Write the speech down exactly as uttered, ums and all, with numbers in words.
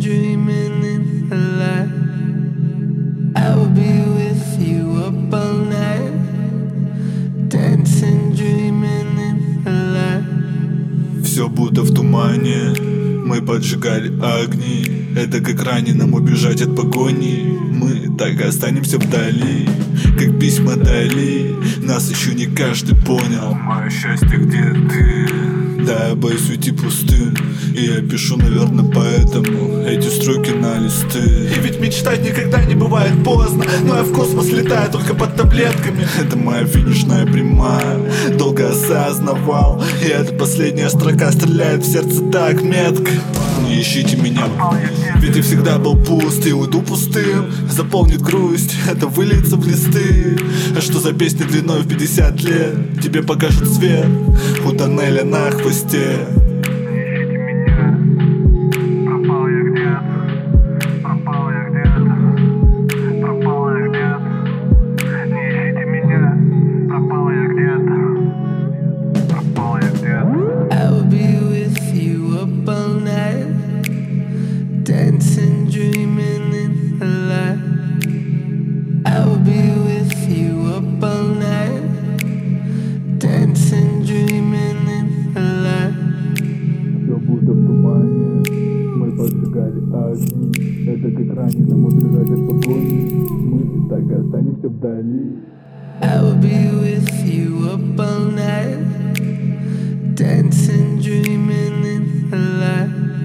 dreaming in the light. I will be with you up all night, dancing, dreaming in the light. Все будто в тумане, мы поджигали огни. Это как раненым убежать от погони. Мы так и останемся вдали, как письма Дали. Нас еще не каждый понял. Мое счастье, где ты? Да, я боюсь уйти пустым, и я пишу, наверное, поэтому эти строки на листы. И ведь мечтать никогда не бывает поздно, но я в космос летаю только под таблетками. Это моя финишная прямая, долго осознавал, и эта последняя строка стреляет в сердце так метко. Не ищите меня, ведь я всегда был пуст, и уйду пустым. Заполнит грусть, это выльется в листы. А что за песня длиной в пятьдесят лет? Тебе покажут свет у тоннеля на хвосте. Ищите меня, пропал я где-то, пропал я где-то, пропал я где-то. Не ищите меня, пропал я где-то, пропал я где-то. I will be with you up all night, dancing, dreaming in the light. I will be with you up all night, dancing, dreaming in the light. Все будто в тумане, мы поджигали огни. Это как раненым убежать от погони. Мы так и останемся вдали. I will be with you up all night, dancing, dreaming in the light.